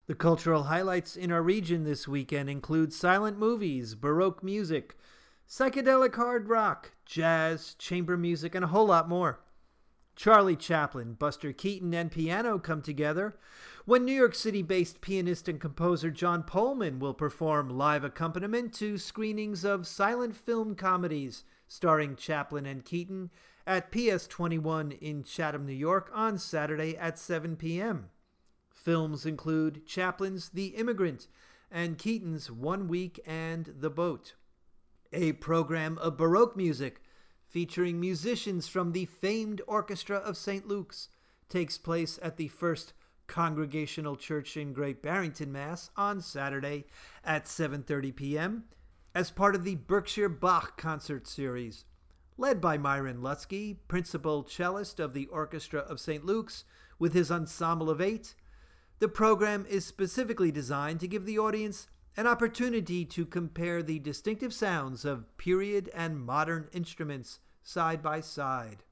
The cultural highlights in our region this weekend include silent movies, Baroque music, psychedelic hard rock, jazz, chamber music, and a whole lot more. Charlie Chaplin, Buster Keaton, and piano come together when New York City-based pianist and composer John Pohlman will perform live accompaniment to screenings of silent film comedies starring Chaplin and Keaton at PS 21 in Chatham, New York on Saturday at 7 p.m. Films include Chaplin's The Immigrant and Keaton's 1 Week and The Boat. A program of Baroque music featuring musicians from the famed Orchestra of St. Luke's takes place at the First Congregational Church in Great Barrington, Mass. On Saturday at 7:30 p.m. as part of the Berkshire Bach concert series. Led by Myron Lutsky, principal cellist of the Orchestra of St. Luke's, with his ensemble of 8, the program is specifically designed to give the audience an opportunity to compare the distinctive sounds of period and modern instruments side by side.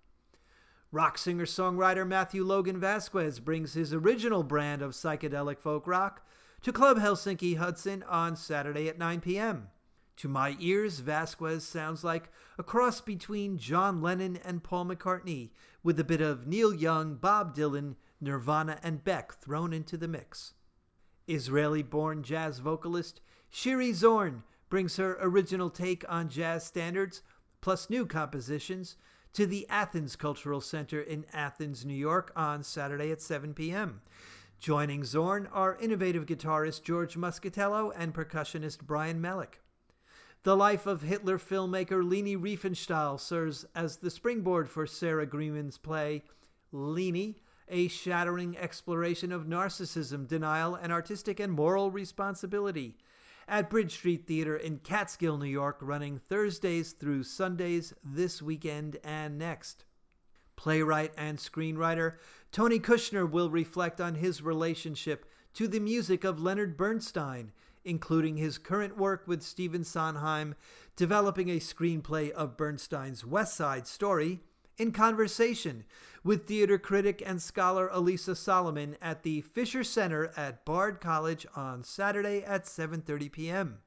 Rock singer-songwriter Matthew Logan Vasquez brings his original brand of psychedelic folk rock to Club Helsinki Hudson on Saturday at 9 p.m. To my ears, Vasquez sounds like a cross between John Lennon and Paul McCartney, with a bit of Neil Young, Bob Dylan, Nirvana, and Beck thrown into the mix. Israeli-born jazz vocalist Shiri Zorn brings her original take on jazz standards, plus new compositions, to the Athens Cultural Center in Athens, New York on Saturday at 7 p.m. Joining Zorn are innovative guitarist George Muscatello and percussionist Brian Melick. The life of Hitler filmmaker Leni Riefenstahl serves as the springboard for Sarah Greenman's play Leni, a shattering exploration of narcissism, denial, and artistic and moral responsibility, at Bridge Street Theater in Catskill, New York, running Thursdays through Sundays this weekend and next. Playwright and screenwriter Tony Kushner will reflect on his relationship to the music of Leonard Bernstein, including his current work with Stephen Sondheim, developing a screenplay of Bernstein's West Side Story, in conversation with theater critic and scholar Elisa Solomon at the Fisher Center at Bard College on Saturday at 7:30 p.m.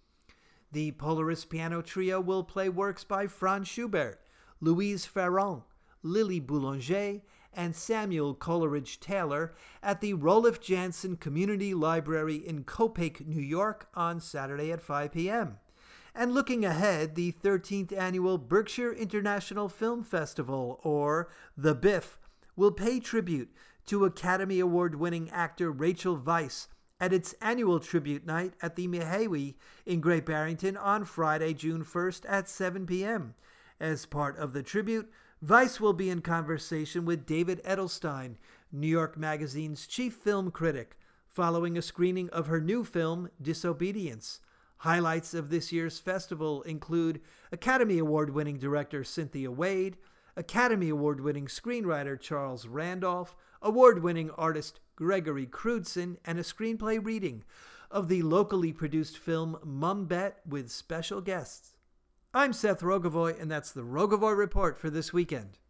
The Polaris Piano Trio will play works by Franz Schubert, Louise Farron, Lily Boulanger, and Samuel Coleridge Taylor at the Rolif Jansen Community Library in Copake, New York on Saturday at 5 p.m. And looking ahead, the 13th Annual Berkshire International Film Festival, or the BIFF, will pay tribute to Academy Award-winning actor Rachel Weisz at its annual tribute night at the Mehawi in Great Barrington on Friday, June 1st at 7 p.m. As part of the tribute, Weisz will be in conversation with David Edelstein, New York Magazine's chief film critic, following a screening of her new film, Disobedience. Highlights of this year's festival include Academy Award-winning director Cynthia Wade, Academy Award-winning screenwriter Charles Randolph, award-winning artist Gregory Crewdson, and a screenplay reading of the locally produced film Mumbet with special guests. I'm Seth Rogovoy, and that's the Rogovoy Report for this weekend.